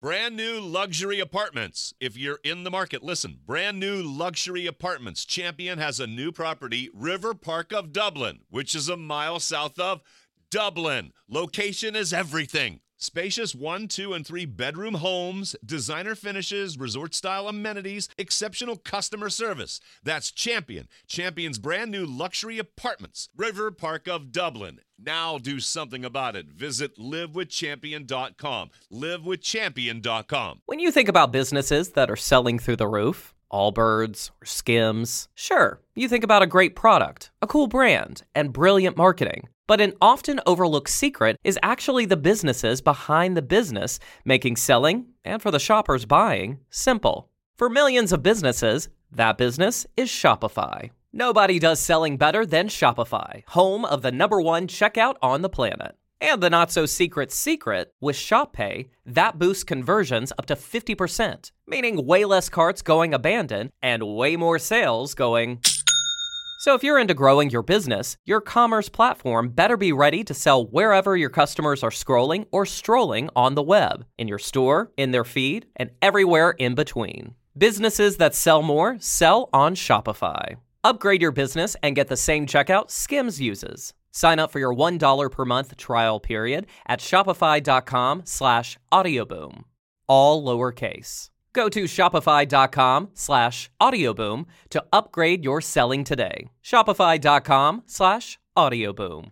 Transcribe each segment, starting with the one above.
Brand new luxury apartments. If you're in the market, listen. Brand new luxury apartments. Champion has a new property, River Park of Dublin, which is a mile south of Dublin. Location is everything. Spacious 1, 2, and 3 bedroom homes, designer finishes, resort-style amenities, exceptional customer service. That's Champion. Champion's brand new luxury apartments, River Park of Dublin. Now do something about it. Visit livewithchampion.com. Livewithchampion.com. When you think about businesses that are selling through the roof, Allbirds or Skims, sure, you think about a great product, a cool brand, and brilliant marketing. But an often overlooked secret is actually the businesses behind the business, making selling, and for the shoppers buying, simple. For millions of businesses, that business is Shopify. Nobody does selling better than Shopify, home of the #1 checkout on the planet. And the not-so-secret secret, with Shop Pay, that boosts conversions up to 50%, meaning way less carts going abandoned and way more sales going... So if you're into growing your business, your commerce platform better be ready to sell wherever your customers are scrolling or strolling on the web, in your store, in their feed, and everywhere in between. Businesses that sell more sell on Shopify. Upgrade your business and get the same checkout Skims uses. Sign up for your $1 per month trial period at shopify.com/audioboom. All lowercase. Go to shopify.com/audioboom to upgrade your selling today. Shopify.com/audioboom.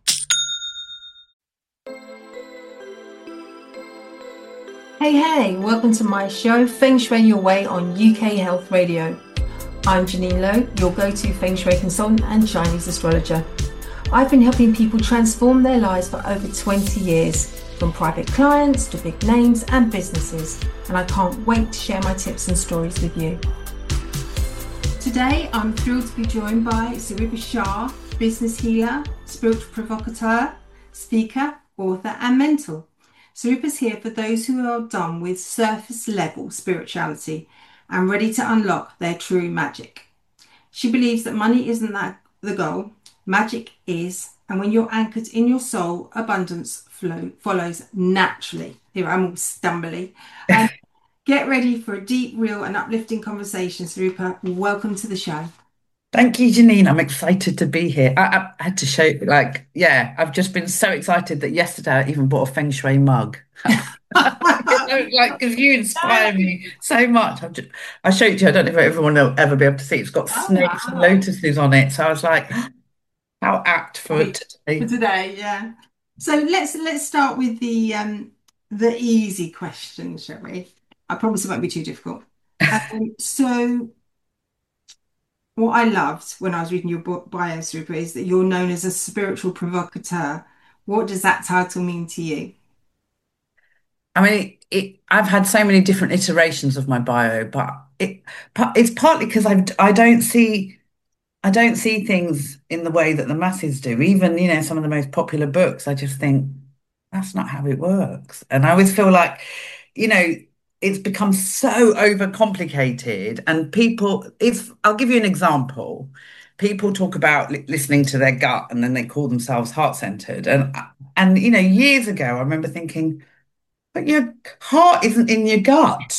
Hey, welcome to my show, Feng Shui Your Way on UK Health Radio. I'm Janine Lowe, your go-to Feng Shui consultant and Chinese astrologer. I've been helping people transform their lives for over 20 years, from private clients to big names and businesses, and I can't wait to share my tips and stories with you. Today, I'm thrilled to be joined by Sarupa Shah, business healer, spiritual provocateur, speaker, author, and mentor. Sarupa's here for those who are done with surface level spirituality and ready to unlock their true magic. She believes that money isn't the goal, magic is, and when you're anchored in your soul, abundance follows naturally. Here I'm all stumbly. Get ready for a deep, real, and uplifting conversation. Sarupa, welcome to the show. Thank you, Janine. I'm excited to be here. I had to show, I've just been so excited that yesterday I even bought a Feng Shui mug. Because you inspire me so much. I showed you, I don't know if everyone will ever be able to see. It's got snakes and lotuses on it. So I was like, how apt for today. For today, yeah. So let's start with the easy question, shall we? I promise it won't be too difficult. So what I loved when I was reading your book, bio, Sarupa, is that you're known as a spiritual provocateur. What does that title mean to you? I mean, I've had so many different iterations of my bio, but it's partly because I don't see things in the way that the masses do. Even, some of the most popular books, I just think that's not how it works. And I always feel like, it's become so overcomplicated and I'll give you an example. People talk about listening to their gut and then they call themselves heart-centered. And years ago, I remember thinking, but your heart isn't in your gut.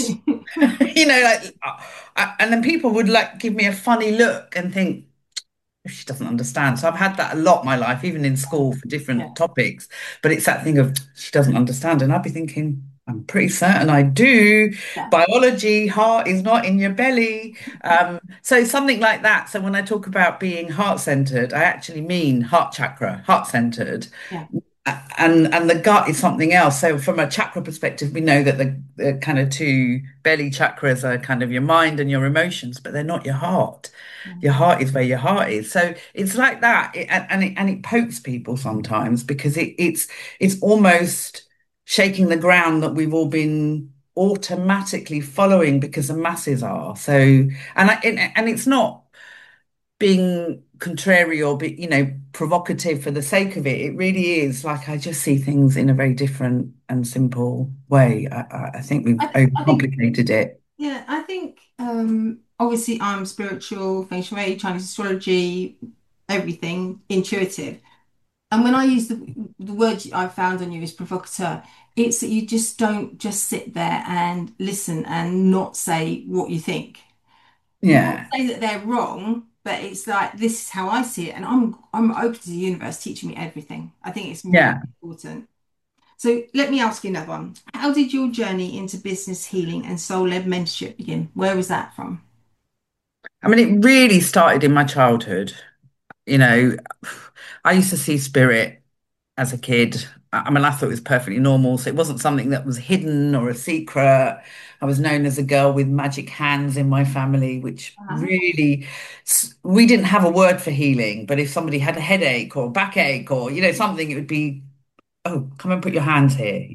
And then people would give me a funny look and think, she doesn't understand. So I've had that a lot in my life, even in school for different topics. But it's that thing of she doesn't understand. And I'd be thinking, I'm pretty certain I do. Yeah. Biology, heart is not in your belly. So something like that. So when I talk about being heart-centered, I actually mean heart chakra, heart-centered. Yeah. And the gut is something else. So from a chakra perspective, we know that the kind of two belly chakras are kind of your mind and your emotions, but they're not your heart. Your heart is where your heart is. So it's like that. It pokes people sometimes because it's almost shaking the ground that we've all been automatically following because the masses are. So, and it's not being contrary or provocative for the sake of it. It really is I just see things in a very different and simple way. I think we've overcomplicated it. Yeah, I think obviously I'm spiritual, Feng Shui, Chinese astrology, everything intuitive. And when I use the word I found on you is provocateur, It's that you just don't just sit there and listen and not say what you think. Not Yeah. say that they're wrong, but it's like this is how I see it, and I'm open to the universe teaching me everything. I think it's really Yeah. important. So let me ask you another one. How did your journey into business healing and soul-led mentorship begin? Where was that from? I mean, it really started in my childhood. You know, I used to see spirit as a kid. I mean, I thought it was perfectly normal. So it wasn't something that was hidden or a secret. I was known as a girl with magic hands in my family, which Uh-huh. really, we didn't have a word for healing. But if somebody had a headache or backache or, something, it would be, oh, come and put your hands here,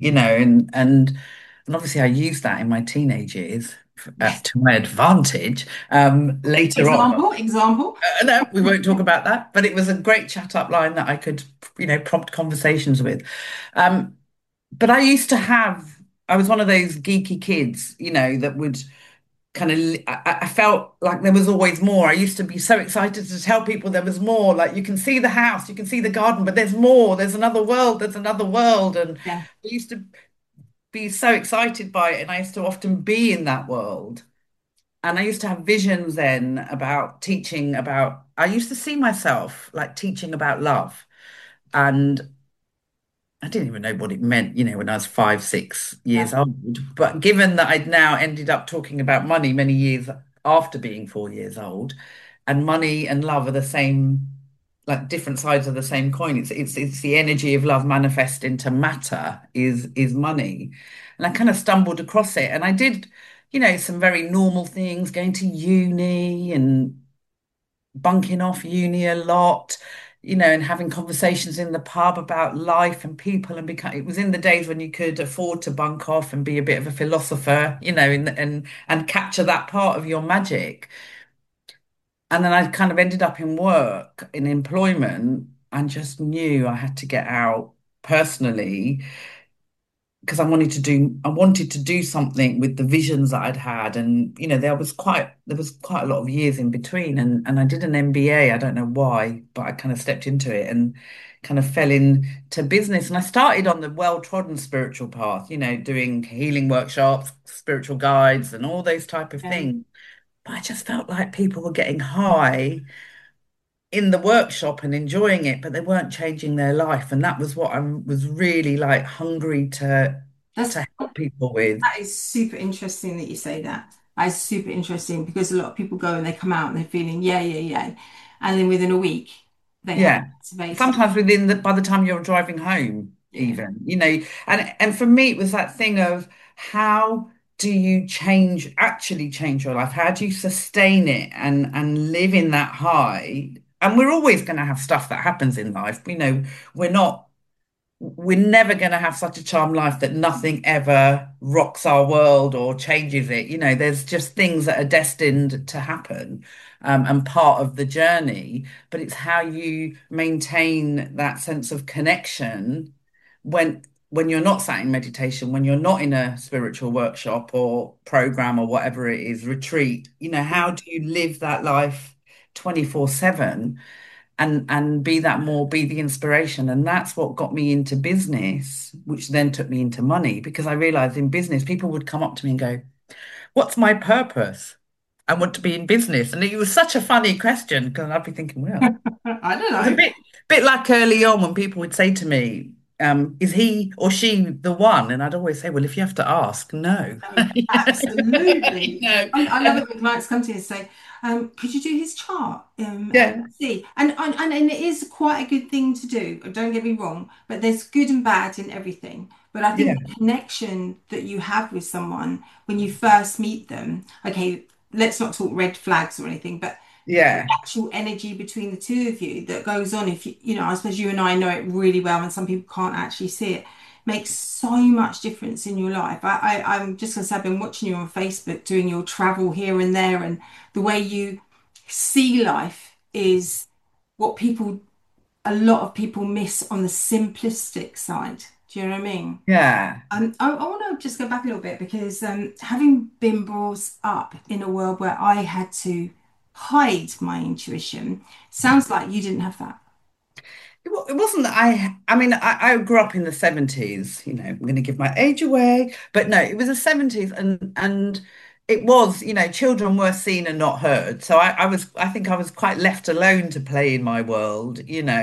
and obviously I used that in my teenage years Yes. to my advantage later on. Example, example. No, we won't talk about that, but it was a great chat up line that I could, prompt conversations with. Um, but I was one of those geeky kids, that would kind of, I felt like there was always more. I used to be so excited to tell people there was more. Like, you can see the house, you can see the garden, but there's more. There's another world, there's another world. And Yeah. I used to be so excited by it, and I used to often be in that world. And I used to have visions then about teaching about, I used to see myself like teaching about love. And I didn't even know what it meant, when I was 5, 6 years Yeah. old. But given that I'd now ended up talking about money many years after being 4 years old, and money and love are the same, like different sides of the same coin. It's the energy of love manifest into matter is money. And I kind of stumbled across it. And I did, some very normal things, going to uni and bunking off uni a lot, and having conversations in the pub about life and people and become it was in the days when you could afford to bunk off and be a bit of a philosopher, and capture that part of your magic. And then I kind of ended up in work, in employment, and just knew I had to get out personally because I wanted to do something with the visions that I'd had. And there was quite a lot of years in between, and I did an MBA. I don't know why, but I kind of stepped into it and kind of fell into business. And I started on the well-trodden spiritual path, doing healing workshops, spiritual guides, and all those type of Yeah. things. But I just felt like people were getting high in the workshop and enjoying it, but they weren't changing their life. And that was what I was really like hungry That's to help people with. that is super interesting that you say that. That is super interesting because a lot of people go and they come out and they're feeling yeah, yeah, yeah. And then within a week they have Yeah. activated. Sometimes by the time you're driving home, Yeah. even, and for me, it was that thing of how do you actually change your life? How do you sustain it and live in that high? And we're always going to have stuff that happens in life. We're not we're never going to have such a charmed life that nothing ever rocks our world or changes it. There's just things that are destined to happen, and part of the journey. But it's how you maintain that sense of connection when when you're not sat in meditation, when you're not in a spiritual workshop or program or whatever it is, retreat. How do you live that life 24/7? And be the inspiration. And that's what got me into business, which then took me into money, because I realized in business people would come up to me and go, what's my purpose? I want to be in business. And it was such a funny question, because I'd be thinking, well, I don't it was a know. bit like early on when people would say to me, is he or she the one? And I'd always say, well, if you have to ask, no. I mean, absolutely. I love And it when clients come to you and say, could you do his chart? yeah, And see. And it is quite a good thing to do. Don't get me wrong, but there's good and bad in everything. But I yeah, think the connection that you have with someone when you first meet them, okay, let's not talk red flags or anything, but the yeah, actual energy between the two of you that goes on, if I suppose you and I know it really well, and some people can't actually see it, makes so much difference in your life. I'm just gonna say I've been watching you on Facebook doing your travel here and there, and the way you see life is what a lot of people miss on the simplistic side. Do you know what I mean? yeah. I want to just go back a little bit because having been brought up in a world where I had to hide my intuition, sounds like you didn't have that. It wasn't that I mean, I grew up in the 70s, I'm going to give my age away, but no, it was the 70s and it was, children were seen and not heard. So I think I was quite left alone to play in my world,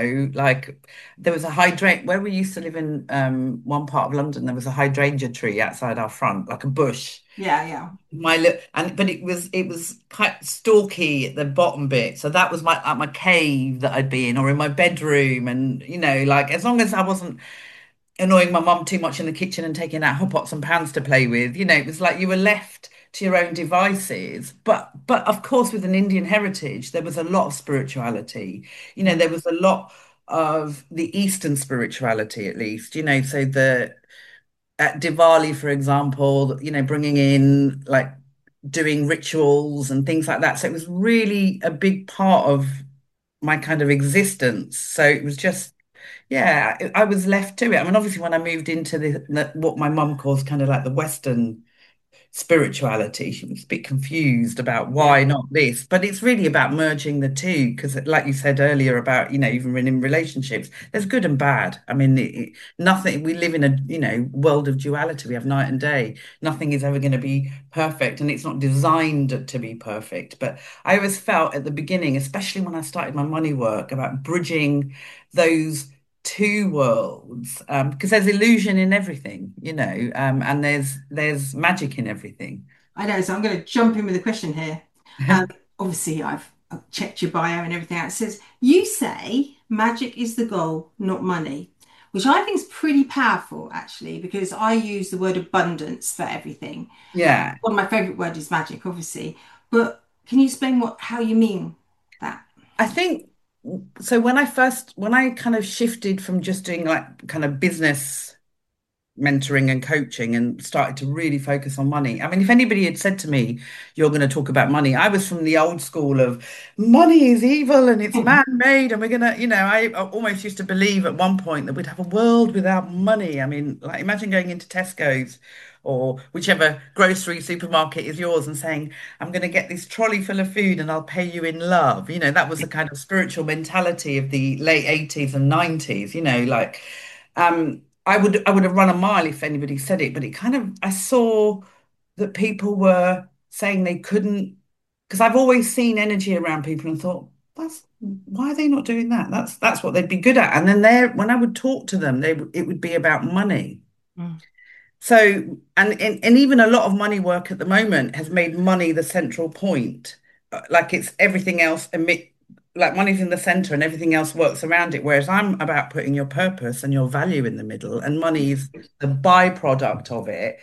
like there was a hydrangea where we used to live in one part of London, there was a hydrangea tree outside our front, like a bush. Yeah. My look, but it was quite stalky at the bottom bit, so that was my cave that I'd be in, or in my bedroom, and like as long as I wasn't annoying my mum too much in the kitchen and taking out her pots and pans to play with, it was like you were left to your own devices. But of course, with an Indian heritage, there was a lot of spirituality. There was a lot of the Eastern spirituality, at least. So the at Diwali, for example, bringing in like doing rituals and things like that. So it was really a big part of my kind of existence. So it was just, yeah, I was left to it. I mean, obviously, when I moved into what my mum calls kind of like the Western spirituality. She was a bit confused about Yeah. why not this, but it's really about merging the two because, like you said earlier, about even in relationships, there's good and bad. I mean, nothing. We live in a world of duality. We have night and day. Nothing is ever going to be perfect, and it's not designed to be perfect. But I always felt at the beginning, especially when I started my money work, about bridging those two worlds because there's illusion in everything, and there's magic in everything. I know, so I'm going to jump in with a question here. Um, Obviously, I've checked your bio and everything else. It says, you say magic is the goal, not money, which I think is pretty powerful, actually, because I use the word abundance for everything. Yeah, One of my favorite words is magic, obviously. But can you explain how you mean that? I think so. When I kind of shifted from just doing like kind of business mentoring and coaching and started to really focus on money. I mean, if anybody had said to me, you're going to talk about money, I was from the old school of money is evil and it's man-made and we're going to, I almost used to believe at one point that we'd have a world without money. I mean, like imagine going into Tesco's or whichever grocery supermarket is yours and saying, I'm going to get this trolley full of food and I'll pay you in love. That was the kind of spiritual mentality of the late 80s and 90s, like I would have run a mile if anybody said it, but I saw that people were saying they couldn't, because I've always seen energy around people and thought, why are they not doing that? That's what they'd be good at. And then when I would talk to them, it would be about money. Mm. So, and even a lot of money work at the moment has made money the central point. Like it's everything else like money's in the center and everything else works around it. Whereas I'm about putting your purpose and your value in the middle, and money is the byproduct of it.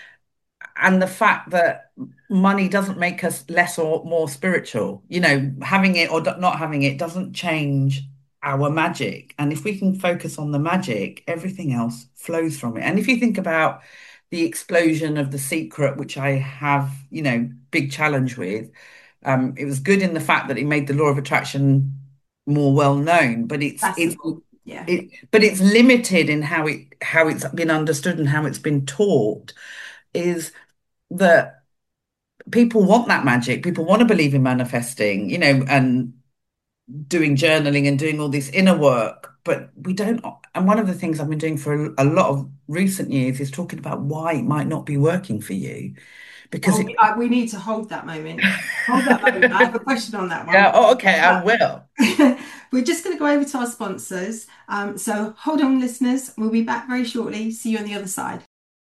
And the fact that money doesn't make us less or more spiritual, having it or not having it doesn't change our magic. And if we can focus on the magic, everything else flows from it. And if you think about the explosion of The Secret, which I have, big challenge with, it was good in the fact that it made the law of attraction more well known, but Yeah. but it's limited in how it's been understood and how it's been taught. Is that people want that magic? People want to believe in manifesting, and doing journaling and doing all this inner work, but we don't. And one of the things I've been doing for a lot of recent years is talking about why it might not be working for you. Because We need to hold that moment. Hold that moment. I have a question on that one. Yeah, oh, okay, I will. We're just going to go over to our sponsors. So hold on, listeners. We'll be back very shortly. See you on the other side.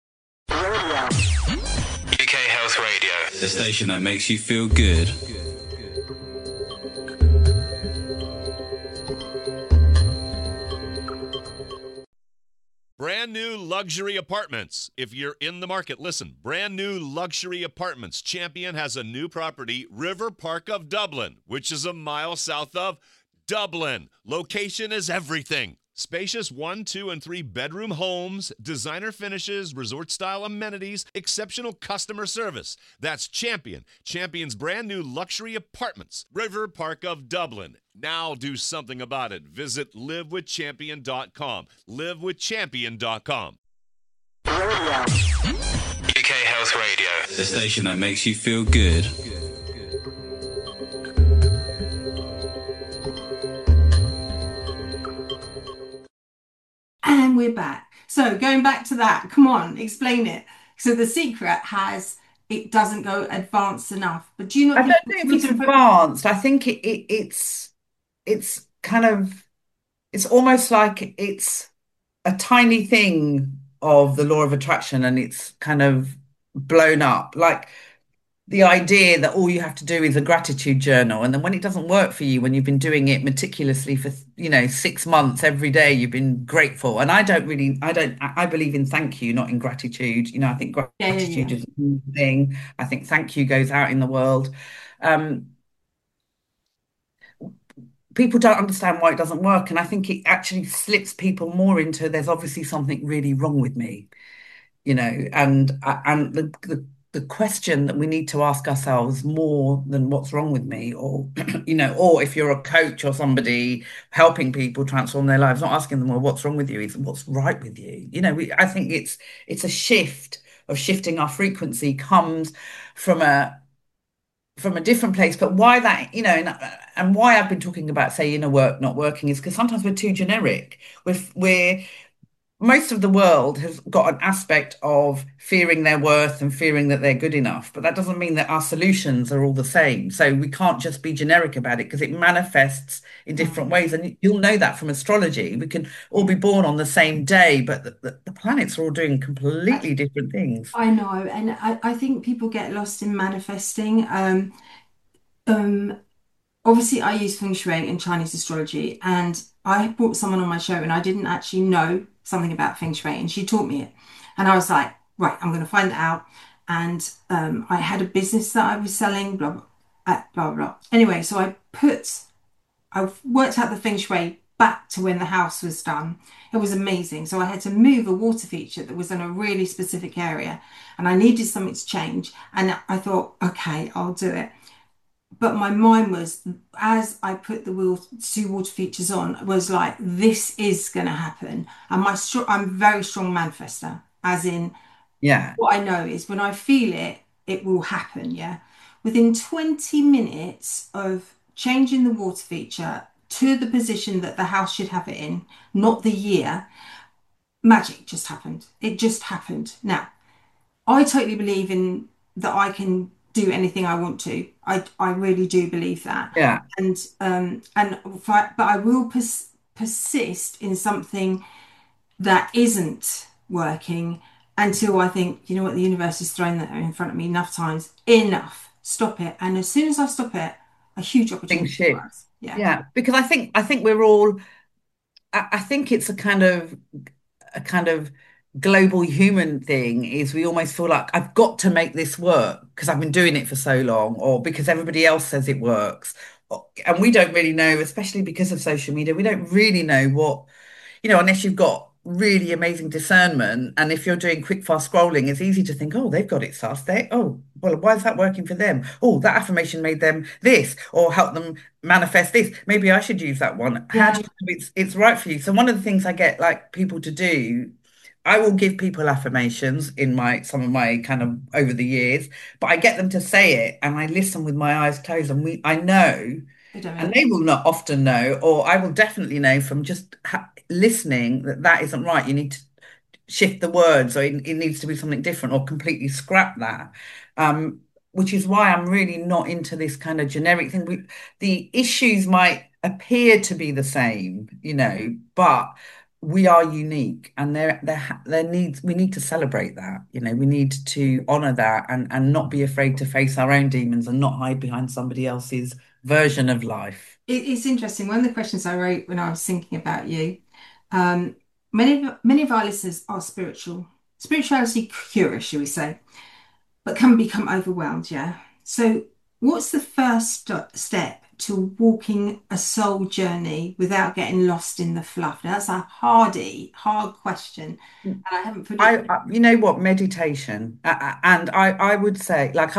UK Health Radio, the station that makes you feel good. Brand new luxury apartments. If you're in the market, listen. Brand new luxury apartments. Champion has a new property, River Park of Dublin, which is a mile south of Dublin. Location is everything. Spacious 1, 2, and 3 bedroom homes, designer finishes, resort-style amenities, exceptional customer service. That's Champion. Champion's brand new luxury apartments, River Park of Dublin. Now do something about it. Visit livewithchampion.com. Livewithchampion.com. UK Health Radio, the station that makes you feel good. go back. So going back to that, come on, explain it. So the secret has it doesn't go advanced enough. But do you I not think don't know the if it's reason for advanced. I think it's kind of it's almost like it's a tiny thing of the law of attraction and it's kind of blown up. Like the idea that all you have to do is a gratitude journal, and then when it doesn't work for you, when you've been doing it meticulously for 6 months every day, you've been grateful. And I believe in thank you, not in gratitude. I think yeah, yeah, gratitude yeah. is a good thing. I think thank you goes out in the world. um People don't understand why it doesn't work, and I think it actually slips people more into there's obviously something really wrong with me. And the question that we need to ask ourselves more than what's wrong with me, or or if you're a coach or somebody helping people transform their lives, not asking them, well, what's wrong with you, is what's right with you. I think it's a shift of shifting our frequency comes from a different place. But why that, and why I've been talking about, say, inner work not working, is because sometimes we're too generic. We're most of the world has got an aspect of fearing their worth and fearing that they're good enough, but that doesn't mean that our solutions are all the same. So we can't just be generic about it because it manifests in different Mm, ways. And you'll know that from astrology. We can all be born on the same day, but the planets are all doing I, completely different things. I know, and I think people get lost in manifesting. Um, Obviously, I use feng shui in Chinese astrology, and I brought someone on my show, and I didn't actually know something about feng shui, and she taught me it, and I was like, right, I'm going to find it out. And I had a business that I was selling, blah blah blah blah. Anyway, so I worked out the feng shui back to when the house was done. It was amazing. So I had to move a water feature that was in a really specific area, and I needed something to change. And I thought, okay, I'll do it. But my mind was, as I put the two water features on, was like, this is going to happen. And I'm a very strong manifester, as in Yeah, what I know is when I feel it, it will happen. Yeah. Within 20 minutes of changing the water feature to the position that the house should have it in, not the year, magic just happened. It just happened. Now, I totally believe in that I can do anything I want to. I really do believe that. yeah. But I will persist in something that isn't working until I think, you know what, the universe has thrown that in front of me enough times. Enough. Stop it. And as soon as I stop it, a huge Things opportunity shift. arises. Yeah. Yeah, because I think we're all. I think it's a kind of global human thing. Is we almost feel like I've got to make this work because I've been doing it for so long, or because everybody else says it works. And we don't really know, especially because of social media, we don't really know what, unless you've got really amazing discernment. And if you're doing quick, fast scrolling, it's easy to think, oh, they've got it sus. Oh, well, why is that working for them? Oh, that affirmation made them this, or helped them manifest this. Maybe I should use that one. How Yeah. do you know it's right for you? So one of the things I get like people to do, I will give people affirmations in my some of my kind of over the years, but I get them to say it and I listen with my eyes closed, and I know, I don't and mean, they will not often know, or I will definitely know from just listening that that isn't right. You need to shift the words, or it needs to be something different, or completely scrap that. Um, which is why I'm really not into this kind of generic thing. The issues might appear to be the same, but we are unique, and there needs we need to celebrate that. We need to honor that, and not be afraid to face our own demons and not hide behind somebody else's version of life. it's interesting. One of the questions I wrote when I was thinking about you, um, many of our listeners are spirituality curious, shall we say, but can become overwhelmed. Yeah. So, what's the first step to walking a soul journey without getting lost in the fluff? Now, that's a hard question, and I haven't put it. You know what, meditation, and I would say, like,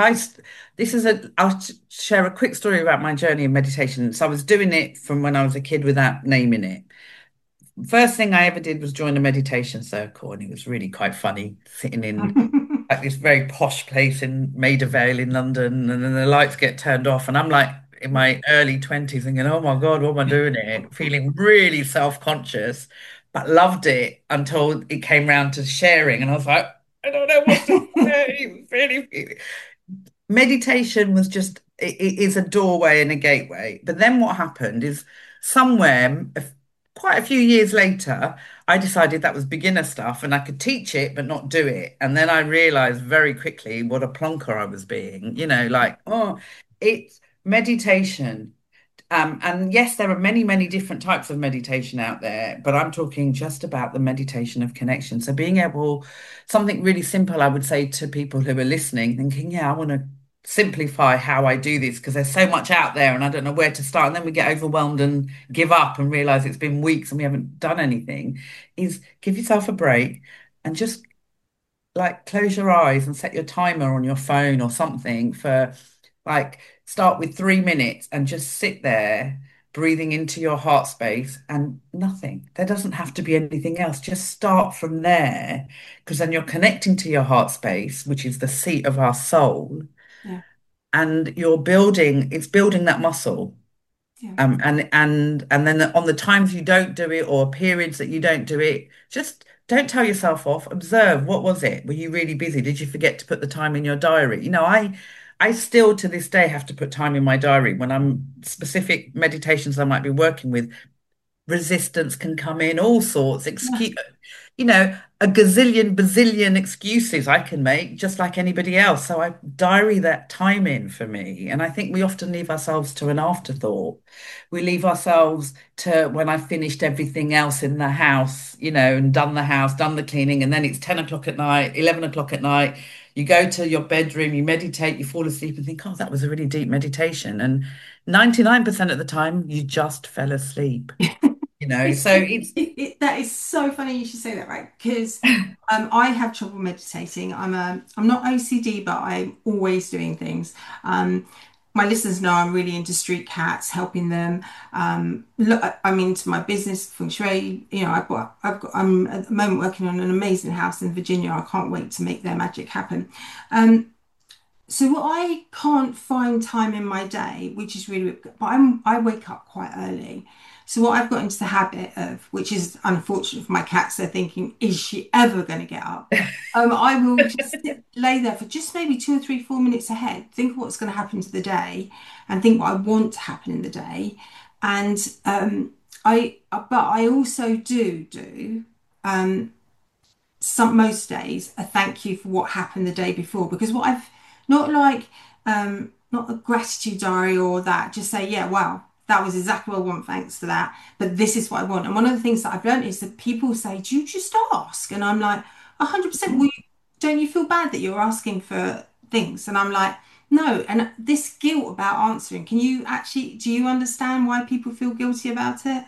I'll share a quick story about my journey in meditation. So I was doing it from when I was a kid without naming it. First thing I ever did was join a meditation circle, and it was really quite funny sitting in like this very posh place in Maida Vale in London, and then the lights get turned off, and I'm like in my early 20s thinking, oh my God, what am I doing here? Feeling really self-conscious. but loved it until it came round to sharing. And I was like, I don't know what to say. It was really, meditation was just, it is a doorway and a gateway. But then what happened is somewhere, quite a few years later, I decided that was beginner stuff and I could teach it but not do it. And then I realized very quickly what a plonker I was being, like, oh, it's meditation. And yes, there are many, many different types of meditation out there, but I'm talking just about the meditation of connection. So being able, something really simple, I would say to people who are listening, thinking, yeah, I want to simplify how I do this because there's so much out there and I don't know where to start. And then we get overwhelmed and give up and realize it's been weeks and we haven't done anything, is give yourself a break and just like close your eyes and set your timer on your phone or something for like start with 3 minutes and just sit there breathing into your heart space and nothing. There doesn't have to be anything else. Just start from there because then you're connecting to your heart space, which is the seat of our soul, Yeah. and it's building that muscle. Yeah. And then on the times you don't do it or periods that you don't do it, just don't tell yourself off. Observe, what was it? Were you really busy? Did you forget to put the time in your diary? I still to this day have to put time in my diary when I'm specific meditations I might be working with. Resistance can come in, all sorts, Yeah. a gazillion, bazillion excuses I can make, just like anybody else. So I diary that time in for me. And I think we often leave ourselves to an afterthought. We leave ourselves to when I've finished everything else in the house, and done the house, done the cleaning, and then it's 10 o'clock at night, 11 o'clock at night. You go to your bedroom, you meditate, you fall asleep and think, oh, that was a really deep meditation. And 99% of the time, you just fell asleep. It's, So it's that is so funny you should say that, right? Because I have trouble meditating. I'm not OCD, but I'm always doing things. Um, my listeners know I'm really into street cats, helping them. Look, I'm into my business, feng shui. I'm at the moment working on an amazing house in Virginia. I can't wait to make their magic happen. Um, so I can't find time in my day, which is really, but I wake up quite early. So what I've got into the habit of, which is unfortunate for my cats, they're thinking, is she ever going to get up? I will just lay there for just maybe 2 or 3, 4 minutes ahead, think of what's going to happen to the day, and think what I want to happen in the day. And but I also do some most days a thank you for what happened the day before because what I've not like not a gratitude diary or that just say yeah wow that was exactly what I want thanks for that but this is what I want and one of the things that I've learned is that people say do you just ask and I'm like 100% don't you feel bad that you're asking for things and I'm like no and this guilt about answering can you actually do you understand why people feel guilty about it?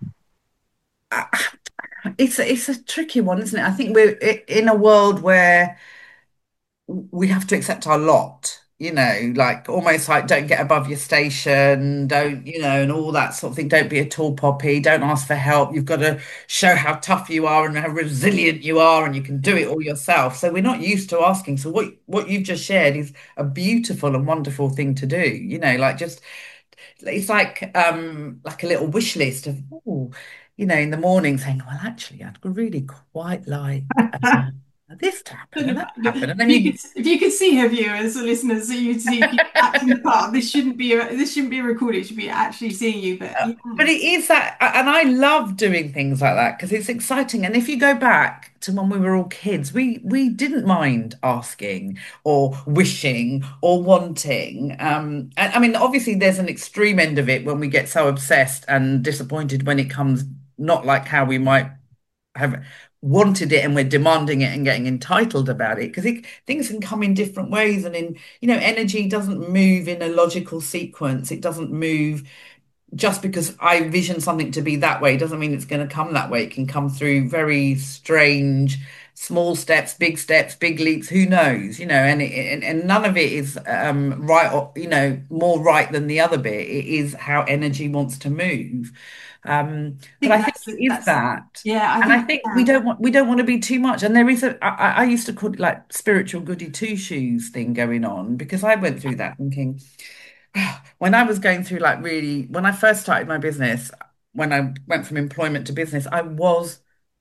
it's a tricky one, isn't it? I think we're in a world where we have to accept our lot, like almost like don't get above your station, don't, and all that sort of thing. Don't be a tall poppy, don't ask for help. You've got to show how tough you are and how resilient you are, and you can do it all yourself. So we're not used to asking. So what you've just shared is a beautiful and wonderful thing to do, like just it's like a little wish list of, oh, in the morning saying, well, actually, I'd really quite like this to happen and that to happen. And then If you could see her viewers, the listeners, so you'd see people acting the part. This shouldn't be a recording. It should be actually seeing you. But yeah, but it is that, and I love doing things like that because it's exciting. And if you go back to when we were all kids, we didn't mind asking or wishing or wanting. And I mean, obviously, there's an extreme end of it when we get so obsessed and disappointed when it comes not like how we might have wanted it and we're demanding it and getting entitled about it because things can come in different ways and in energy doesn't move in a logical sequence. It doesn't move just because I vision something to be that way doesn't mean it's going to come that way. It can come through very strange small steps, big leaps, who knows, and none of it is right or more right than the other bit. It is how energy wants to move. But I think it is that. yeah, I And I think think we yeah. don't want to be too much. And there is I used to call it like spiritual goody two shoes thing going on because I went through that thinking when I was going through when I first started my business, when I went from employment to business, I was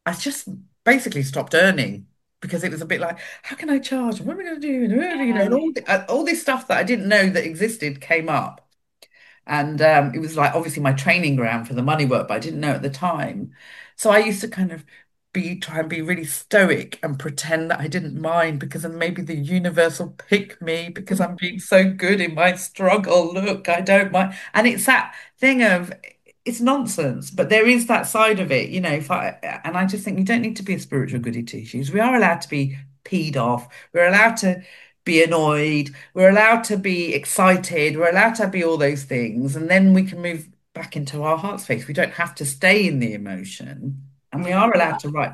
I just basically stopped earning because it was a bit like, how can I charge? What am I going to do? And all this stuff that I didn't know that existed came up. And it was like obviously my training ground for the money work, but I didn't know at the time. So I used to kind of try and be really stoic and pretend that I didn't mind because then maybe the universe will pick me because I'm being so good in my struggle. Look, I don't mind. And it's that thing of it's nonsense, but there is that side of it, if and I just think you don't need to be a spiritual goody two shoes. We are allowed to be peed off. We're allowed to be annoyed. We're allowed to be excited. We're allowed to be all those things. And then we can move back into our heart space. We don't have to stay in the emotion. And we Yeah. are allowed to write.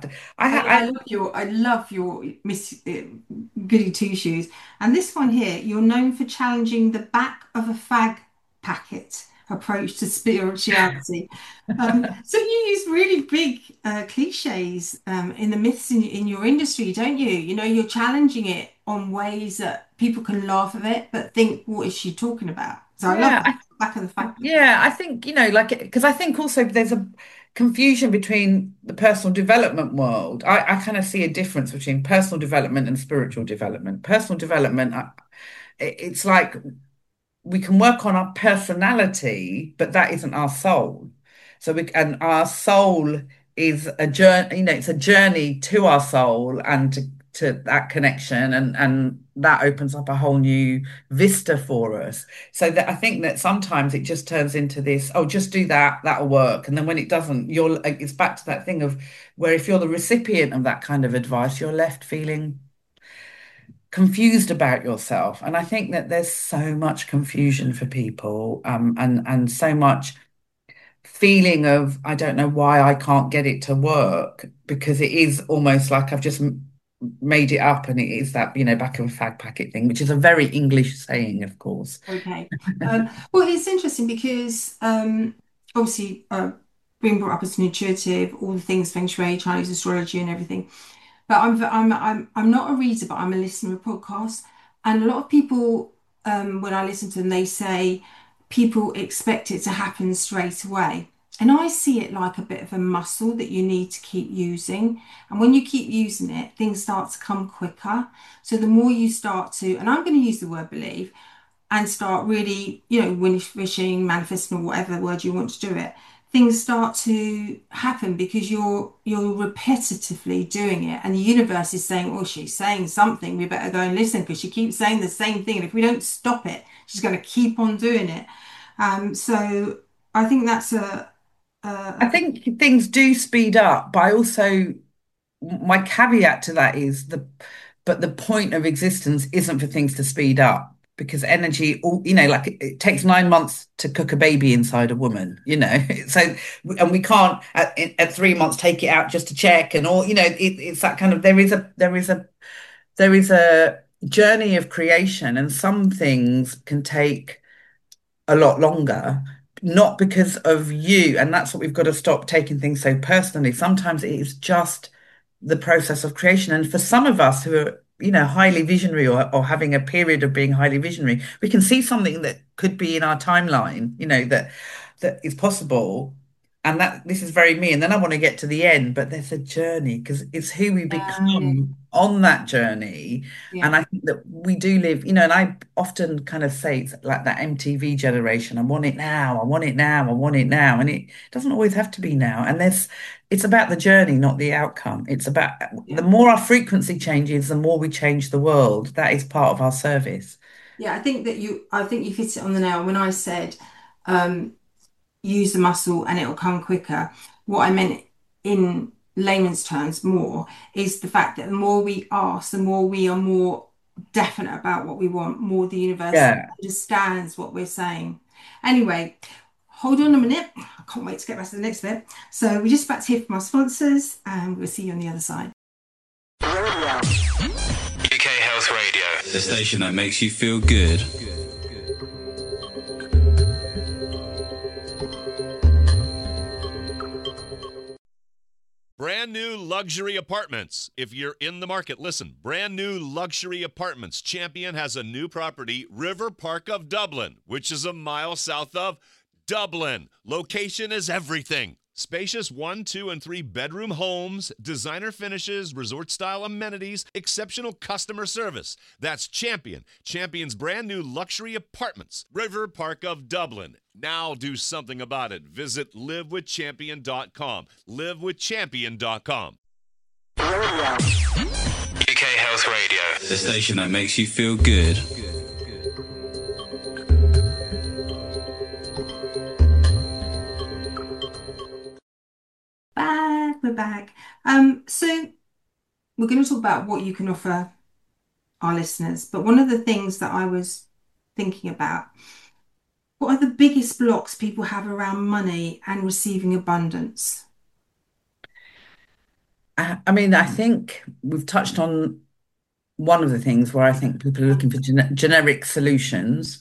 I love your Miss Goody Two Shoes. And this one here, you're known for challenging the back of a fag packet approach to spirituality. So you use really big cliches in the myths in your industry, don't you? You know, you're challenging it on ways that people can laugh at it, but think, what is she talking about? So I love Yeah, that back of the fag packet. yeah, I think, like, because I think also there's a confusion between the personal development world. I kind of see a difference between personal development and spiritual development. Personal development, it's like we can work on our personality, but that isn't our soul. And our soul is a journey, it's a journey to our soul and to that connection, and that opens up a whole new vista for us. So that I think that sometimes it just turns into this, oh, just do that, that'll work. And then when it doesn't, it's back to that thing of where if you're the recipient of that kind of advice, you're left feeling confused about yourself. And I think that there's so much confusion for people, and so much feeling of I don't know why I can't get it to work because it is almost like I've just made it up, and it is that back of a fag packet thing, which is a very English saying, of course. Okay. Well, it's interesting because obviously being brought up as an intuitive, all the things Feng Shui, Chinese astrology, and everything. But I'm not a reader, but I'm a listener of podcasts. And a lot of people, when I listen to them, they say people expect it to happen straight away. And I see it like a bit of a muscle that you need to keep using. And when you keep using it, things start to come quicker. So the more you start to, and I'm going to use the word believe, and start really, wishing, manifesting, or whatever word you want to do it, things start to happen because you're repetitively doing it, and the universe is saying, "Oh, she's saying something. We better go and listen because she keeps saying the same thing, and if we don't stop it, she's going to keep on doing it." So I think that's I think things do speed up, but I also my caveat to that is but the point of existence isn't for things to speed up because energy, like it takes 9 months to cook a baby inside a woman, so, and we can't at 3 months take it out just to check and all, it's that kind of, there is a journey of creation, and some things can take a lot longer, not because of you. And that's what we've got to stop taking things so personally. Sometimes it is just the process of creation. And for some of us who are, highly visionary, or having a period of being highly visionary, we can see something that could be in our timeline, that is possible. And that this is very me. And then I want to get to the end, but there's a journey because it's who we become on that journey. yeah. And I think that we do live, and I often kind of say it's like that MTV generation. I want it now. I want it now. I want it now. And it doesn't always have to be now. And it's about the journey, not the outcome. It's about the more our frequency changes, the more we change the world. That is part of our service. Yeah, I think you hit it on the nail when I said, use the muscle and it'll come quicker. What I meant in layman's terms more is the fact that the more we ask, the more we are more definite about what we want, more the universe understands what we're saying. Anyway, hold on a minute. I can't wait to get back to the next bit. So we're just about to hear from our sponsors, and we'll see you on the other side. UK Health Radio, the station that makes you feel good. Brand new luxury apartments. If you're in the market, listen. Brand new luxury apartments. Champion has a new property, River Park of Dublin, which is a mile south of Dublin. Location is everything. Spacious 1, 2, and 3 bedroom homes, designer finishes, resort-style amenities, exceptional customer service. That's Champion. Champion's brand new luxury apartments. River Park of Dublin. Now do something about it. Visit livewithchampion.com. livewithchampion.com. UK Health Radio, the station that makes you feel good. We're back. So we're going to talk about what you can offer our listeners. But one of the things that I was thinking about, what are the biggest blocks people have around money and receiving abundance? I mean, I think we've touched on one of the things where I think people are looking for generic solutions.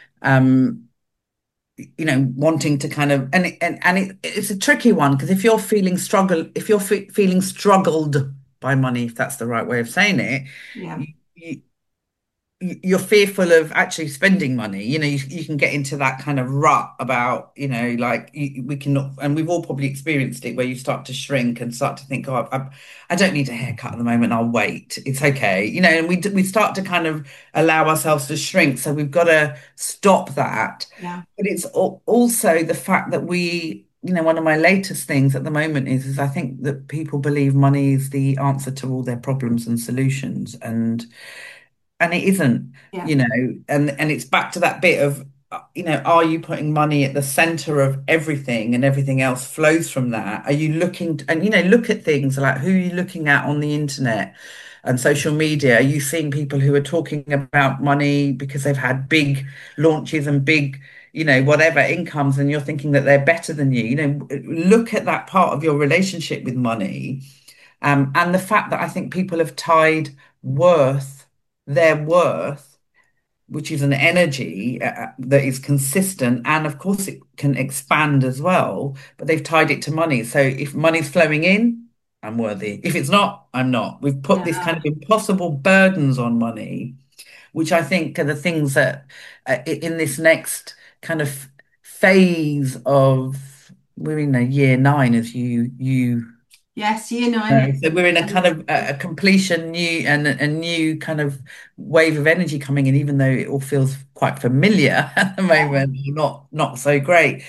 Wanting to kind of, it's a tricky one, because if you're feeling feeling struggled by money, if that's the right way of saying it, Yeah. you're fearful of actually spending money. You can get into that kind of rut about, we can, and we've all probably experienced it, where you start to shrink and start to think, oh, I don't need a haircut at the moment, I'll wait, it's okay, and we start to kind of allow ourselves to shrink. So we've got to stop that. Yeah. But it's also the fact that one of my latest things at the moment is I think that people believe money is the answer to all their problems and solutions, and it isn't. Yeah. And it's back to that bit of, are you putting money at the center of everything, and everything else flows from that? Are you looking and look at things like, who are you looking at on the internet and social media? Are you seeing people who are talking about money because they've had big launches and big, whatever incomes, and you're thinking that they're better than you? Look at that part of your relationship with money. And the fact that I think people have tied their worth, which is an energy that is consistent, and of course it can expand as well, but they've tied it to money. So if money's flowing in, I'm worthy. If it's not, I'm not. We've put this kind of impossible burdens on money, which I think are the things that in this next kind of phase of, we're in year 9, as you Yes, year 9. So we're in a kind of a completion, a new kind of wave of energy coming in, even though it all feels quite familiar at the moment, not so great.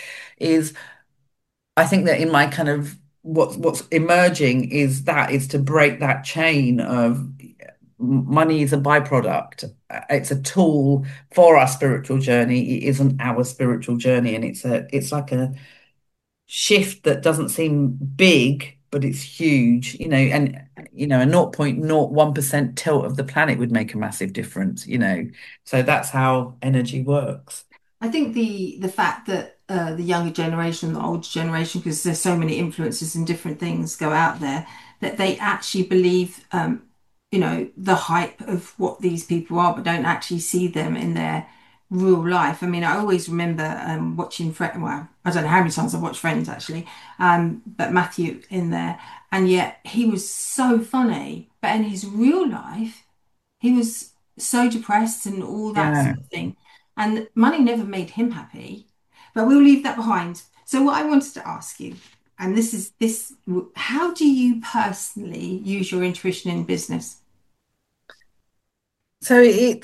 I think that in my kind of what's emerging is to break that chain of money is a byproduct. It's a tool for our spiritual journey. It isn't our spiritual journey, and it's like a shift that doesn't seem big, but it's huge, and a 0.01% tilt of the planet would make a massive difference, so that's how energy works. I think the fact that the younger generation, the older generation, because there's so many influences and different things go out there, that they actually believe the hype of what these people are, but don't actually see them in their real life. I mean, I always remember watching Friends. Well, I don't know how many times I've watched Friends actually, but Matthew in there, and yet he was so funny, but in his real life, he was so depressed and all that sort of thing. And money never made him happy, but we'll leave that behind. So what I wanted to ask you, and how do you personally use your intuition in business? So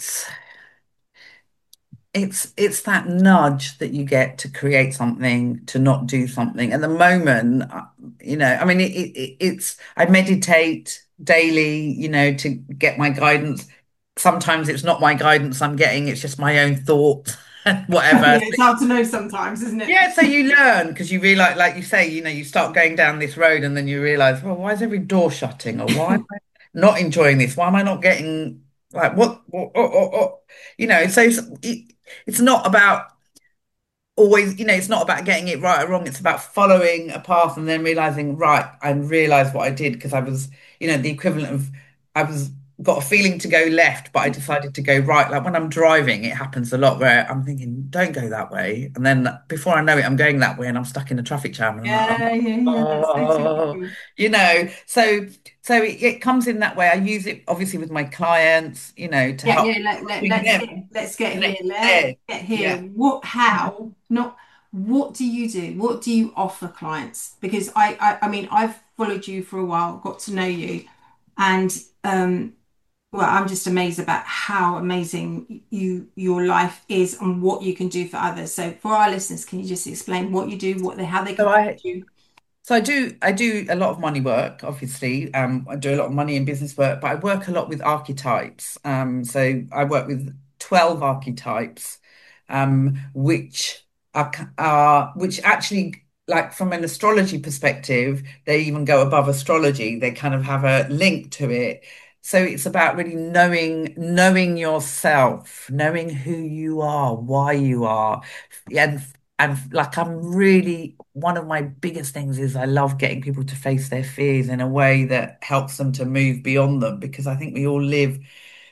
it's that nudge that you get to create something, to not do something. At the moment, I mean, it's I meditate daily, to get my guidance. Sometimes it's not my guidance I'm getting, it's just my own thoughts, whatever. Yeah, it's hard to know sometimes, isn't it? Yeah, so you learn, because you realize, like you say, you start going down this road, and then you realize, well, why is every door shutting? Or why am I not enjoying this? Why am I not getting, like, what? So it's not about always, it's not about getting it right or wrong. It's about following a path and then realizing, right, I realized what I did, because I was, the equivalent of, got a feeling to go left, but I decided to go right. Like when I'm driving, it happens a lot where I'm thinking, don't go that way. And then before I know it, I'm going that way and I'm stuck in a traffic jam. And so it comes in that way. I use it obviously with my clients, to help. Let's get here. Let's get here. What, how, not what do you do? What do you offer clients? Because I mean, I've followed you for a while, got to know you, and well, I'm just amazed about how amazing your life is and what you can do for others. So for our listeners, can you just explain what you do, how they can So find I you? So I do a lot of money work, obviously. I do a lot of money and business work, but I work a lot with archetypes. So I work with 12 archetypes, which actually, like from an astrology perspective, they even go above astrology. They kind of have a link to it. So it's about really knowing yourself, knowing who you are, why you are, and like I'm really, one of my biggest things is I love getting people to face their fears in a way that helps them to move beyond them, because I think we all live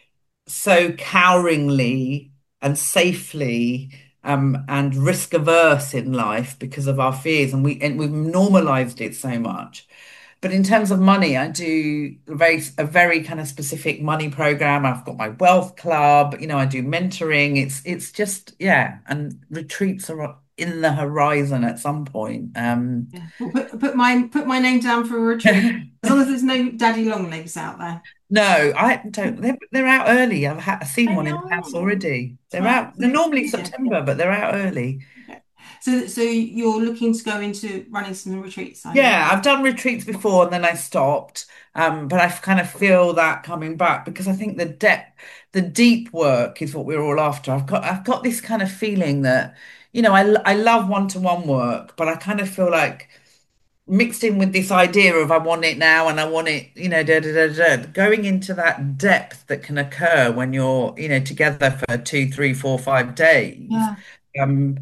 so coweringly and safely, and risk averse in life because of our fears, and we've normalized it so much. But in terms of money, I do a very kind of specific money program. I've got my wealth club, I do mentoring. It's just, yeah, and retreats are in the horizon at some point. Yeah. Well, put my name down for a retreat. As long as there's no daddy long legs out there. No, I don't. They're out early. I've seen I one in the house know. already. That's They're right. out. They're So, normally yeah. September, but they're out early. Okay. So you're looking to go into running some retreats, are you? Yeah, I've done retreats before and then I stopped. But I kind of feel that coming back, because I think the deep work is what we're all after. I've got this kind of feeling that, I love one-to-one work, but I kind of feel like mixed in with this idea of I want it now and I want it, going into that depth that can occur when you're, together for 2, 3, 4, 5 days. Yeah. Um,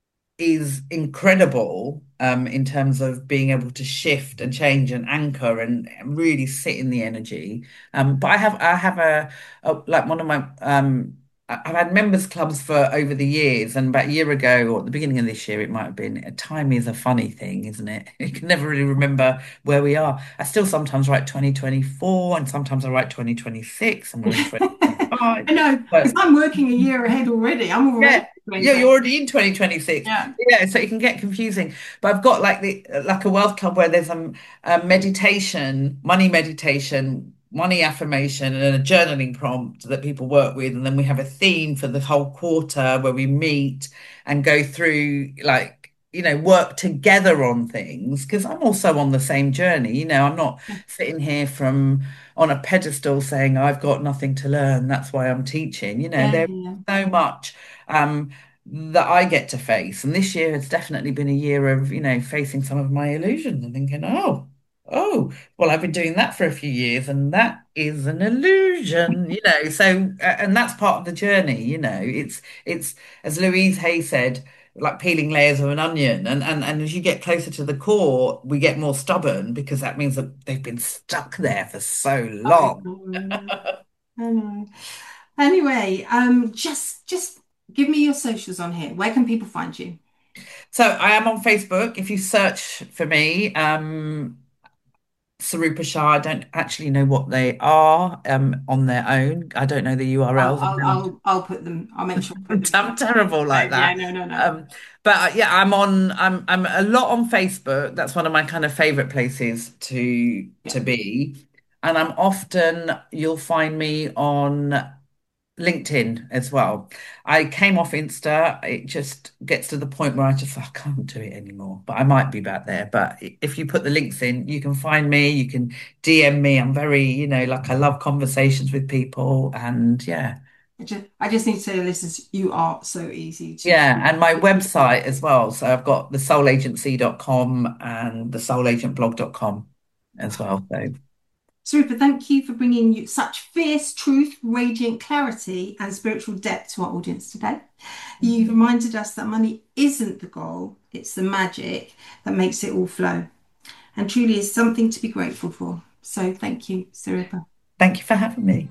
is incredible, in terms of being able to shift and change and anchor and really sit in the energy. But I have like one of my I've had members clubs for over the years, and about a year ago or at the beginning of this year, it might have been. Time is a funny thing, isn't it? You can never really remember where we are. I still sometimes write 2024, and sometimes I write 2026, and we're in 2025. I know, because But I'm working a year ahead already. I'm already yeah, yeah, you're already in 2026. Yeah. Yeah, so it can get confusing. But I've got like a wealth club where there's a meditation, money affirmation, and a journaling prompt that people work with, and then we have a theme for the whole quarter where we meet and go through, like, work together on things, because I'm also on the same journey. I'm not sitting here from on a pedestal saying I've got nothing to learn, that's why I'm teaching. Yeah, There's yeah. so much that I get to face. And this year has definitely been a year of, facing some of my illusions and thinking, well, I've been doing that for a few years and that is an illusion. So, and that's part of the journey. It's, as Louise Hay said, like peeling layers of an onion. And as you get closer to the core, we get more stubborn, because that means that they've been stuck there for so I long. know. I know. Anyway, just give me your socials on here. Where can people find you? So I am on Facebook. If you search for me, Sarupa Shah, I don't actually know what they are, on their own. I don't know the I'll URLs. I'll I'll, I'll put them. I'll make sure I put them. I'm terrible like Yeah, that. no, no, no. But yeah, I'm a lot on Facebook. That's one of my kind of favorite places to be. And you'll find me on LinkedIn as well. I came off Insta. It just gets to the point where I can't do it anymore. But I might be back there. But if you put the links in, you can find me. You can DM me. I'm very, like, I love conversations with people, and yeah. I just need to say, listeners, you are so easy to. Yeah, and my website as well. So I've got thesoulagency.com and thesoulagentblog.com as well. So Sarupa, thank you for bringing you such fierce truth, radiant clarity, and spiritual depth to our audience today. You've reminded us that money isn't the goal, it's the magic that makes it all flow, and truly is something to be grateful for. So thank you, Sarupa. thank you for having me.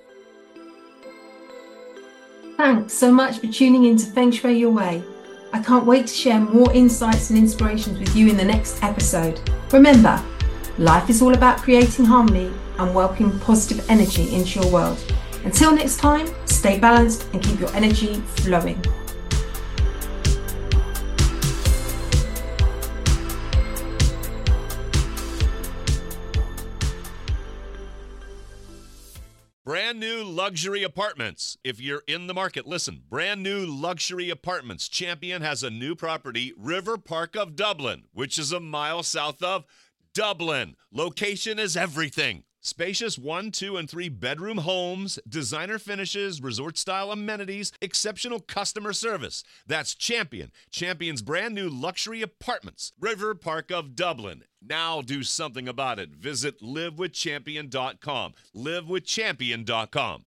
Thanks so much for tuning in to Feng Shui Your Way. I can't wait to share more insights and inspirations with you in the next episode. Remember, life is all about creating harmony and welcoming positive energy into your world. Until next time, stay balanced and keep your energy flowing. brand new luxury apartments. If you're in the market, listen, brand new luxury apartments. Champion has a new property, River Park of Dublin, which is a mile south of Dublin. Location is everything. Spacious 1, 2, and 3 bedroom homes, designer finishes, resort-style amenities, exceptional customer service. That's Champion. Champion's brand new luxury apartments, River Park of Dublin. Now do something about it. Visit livewithchampion.com. livewithchampion.com.